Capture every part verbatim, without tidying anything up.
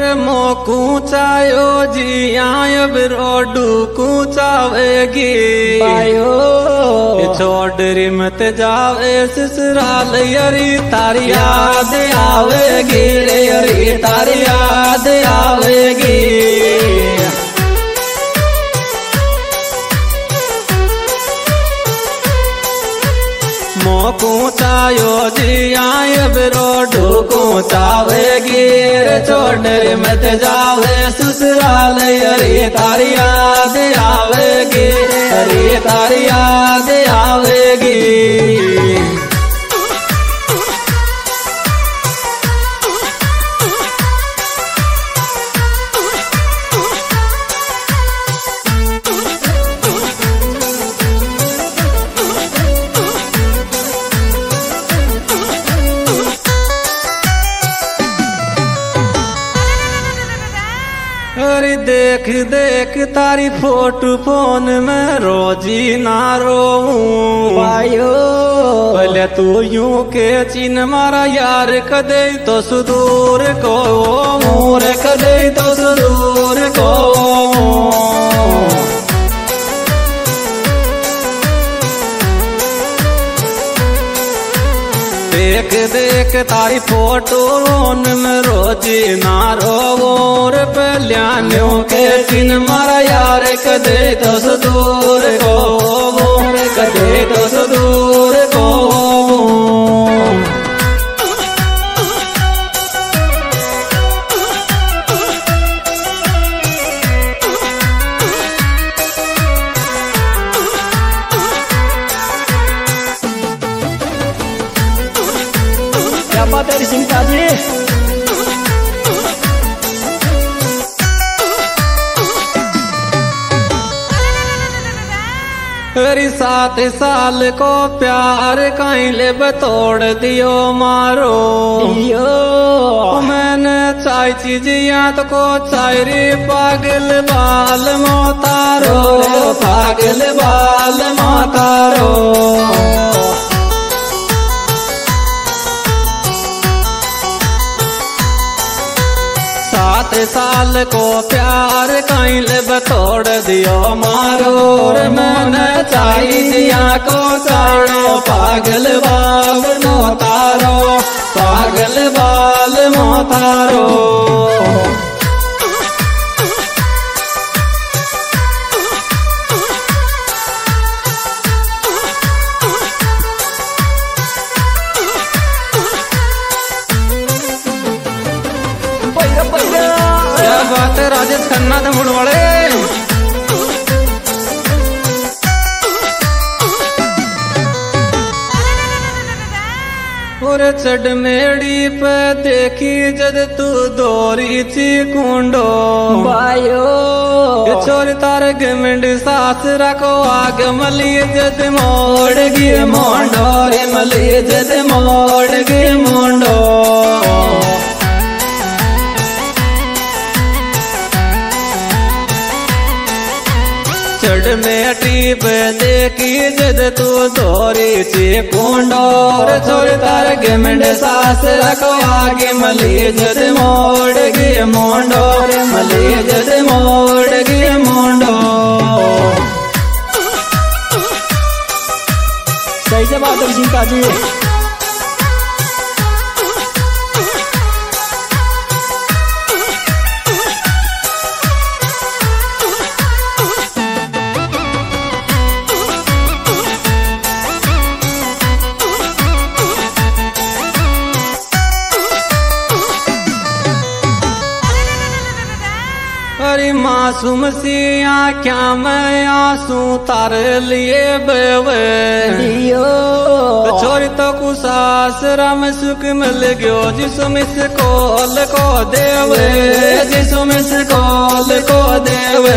मो कूचायो जी आयब रोडू कूचावेगी आयो छोड़री मत जावे ससुराल यरी तारी याद आवेगी रे यरी तारी याद आवेगी। कूचायो जी आयब रोडू कूचावेगी छोड़री मत जावे ससुराल अरे तारी याद आवेगी अरे तारी याद आवेगी। अरे देख देख तारी फोटो फोन में रोजी ना रोऊं आयो पहले तू यूं के चिन्ह मारा यार कदे तो सुदूर को मोर कदे तो सुदूर को। देख देख तारी फोटो में रोजी ना रोर पहलियानियों के चिन्ह मारा यार कदे तो सुदूर को मोर कदे तो सुदूर को। क्या बात है सिंह जी। अरे सात साल को प्यार कहीं ले बतोड़ दियो मारो यो मैंने चाय चीज याद को चायरी पागल बाल मोतारो पागल बाल मोतारो। सात साल को प्यार कहीं ले बतोड़ दियो मारो मैंने चाहिए को चाड़ो पागल बाल मोतारो पागल बाल मोतारो। क्या बात है राजेश खन्ना थे मुड़वाड़े। और चढ़ मेड़ी पे देखी जद तू दोरी ची कुंडो बायो छोरी तार गमिंड सास रखो आग मली जद मोड़ गी मोंडो रे मली जद मोड़ गी मोंडो। चढ़ में टीप देखी जद तू दोरी ची कुंडोर छोड़ तार गमिंड सास रखो आगे मली जद मोड़ गी मोंडो रे मली जद मोड़ गी मोंडो। सही से बात है सिंह जी। अरे मासूम सी आँख्या में आंसू तार लिए बेवे छोरी तो कुसास राम सुख मिल गयो जिसु मिस कॉल को देवे जिसु मिस कॉल को देवे।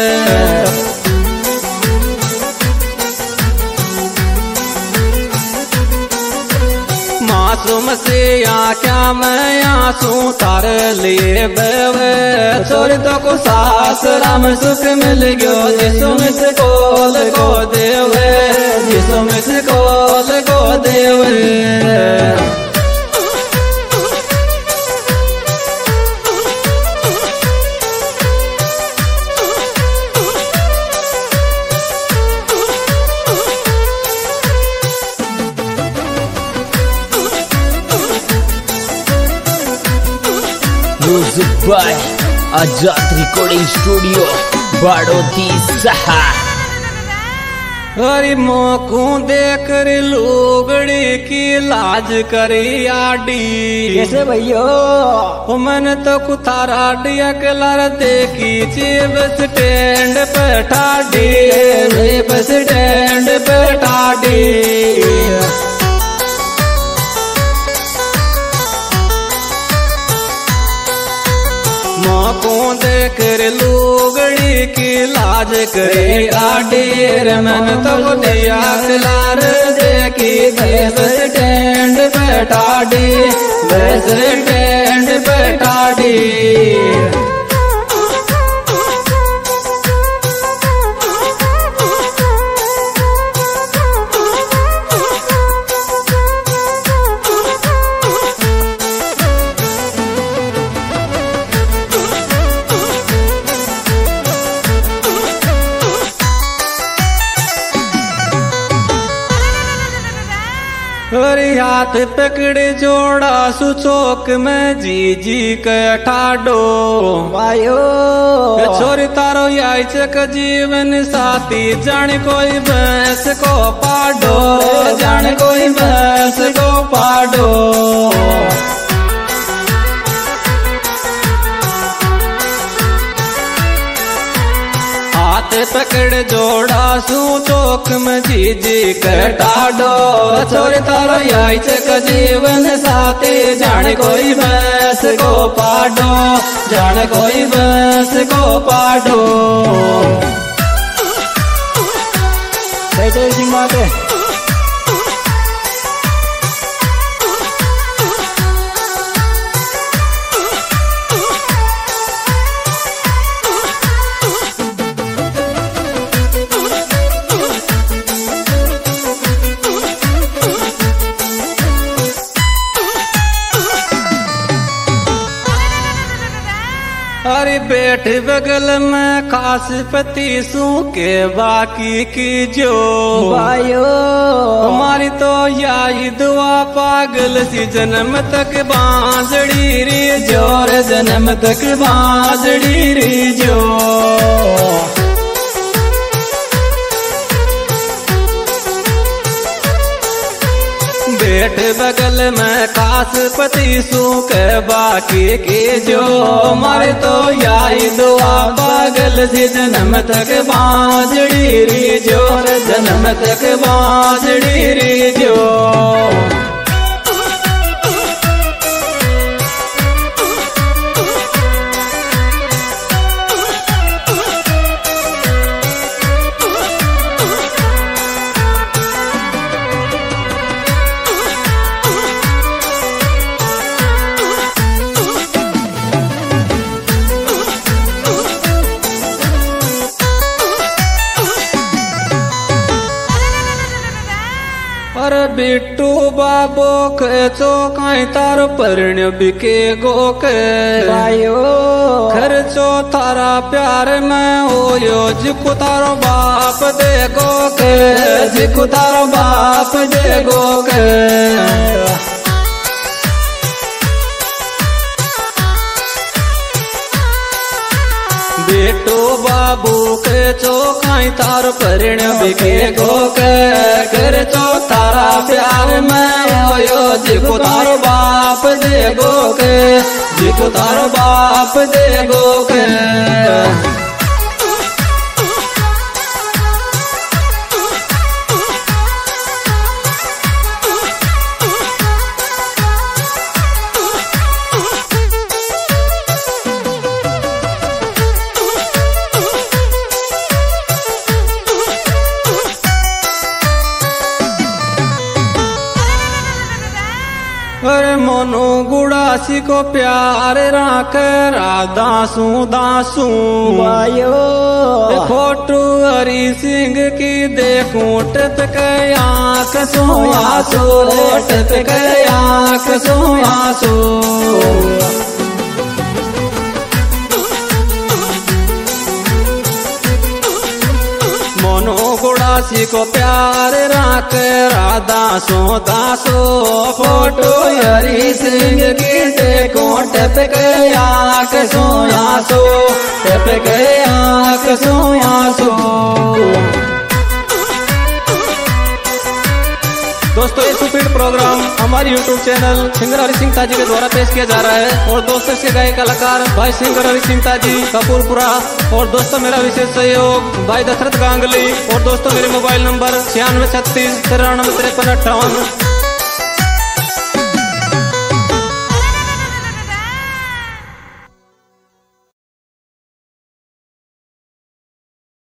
मासूम से आँख्या में आंसू तार लिए बेवे छोड़ तो को सास राम सुख मिल गयो जिसु मिस कॉल को देवे जिसु मिस कॉल को देवे। By Azad recording studio Baroti सहा। हरी मोकू देख रे लुगड़ी की लाज करी आडी। कैसे भैया मन तो कुथारा डिया के लार देखी ची बस स्टैंड पे ठाडी, बस स्टैंड पे ठाडी। मोकू देख रे लुगड़ी की लाज करे आडेर। मन तो दिया लार देखी बस स्टैंड पे ठाडी, बस स्टैंड पे ठाडी। हरी हाथ पकड़े जोड़ा सुचोक में जी जी के ठाडो। वायो छोरी तारो याई चक जीवन साथी जान कोई भैंस को पाडो, जान कोई भैंस को पाडो। हाथ पकड़ जोड़ा सू चौक में जी जी कटाडो। छोरे तारो याई चक जीवन साथी जान कोई भैंस को पाडो, जान कोई भैंस को पाडो। जय जय सिंह माते। अरे बैठ बगल में खास पति सू के बाकी की जो वायो हमारी तो याही दुआ पागल सी जन्म तक बांसड़ी री जोर, जन्म तक बांसड़ी री जो। बैठ बगल में खास पति सू के बाकी की जो। मारे तो याई दुआ पागल से जन्म तक बांसड़ी री जोर, जन्म तक बांसड़ी री जो। और बिट्टू बाबो के चौकाई तारो परण्य बिके गो के वायो खर्चो थारा प्यार में होयो जिको तारो बाप दे गो के, जिको तारो बाप दे गो के। बेटो बाबू के चौकाई तार परिण बिके गो के कर चो तारा प्यार में होयो जिको तारो बाप दे गो के, जिको तारो बाप दे गो के। अरे मोनो गुड़ासी को प्यार राख राधा सू दासू वायो खोटू हरी सिंह की देखूं टत आँख सो आंसू, टत आँख सो आंसू। मोनो गुड़ासी को प्यार राख राधा सो दासो फोटो हरी सिंह की देख देखो टप के आँख सो आंसू, टप के आँख सो आंसू। दोस्तों ये सुपीट प्रोग्राम हमारे YouTube channel singer Hari Singh Taji के द्वारा पेश किया जा रहा है और दोस्तों इसके गायक कलाकार भाई सिंगर हरि सिंह ताजी कपूरपुरा और दोस्तों मेरा विशेष सहयोग भाई दशरथ गांगली और दोस्तों मेरे मोबाइल नंबर छियानवे छत्तीस तिरानवे तिरपन अट्ठावन।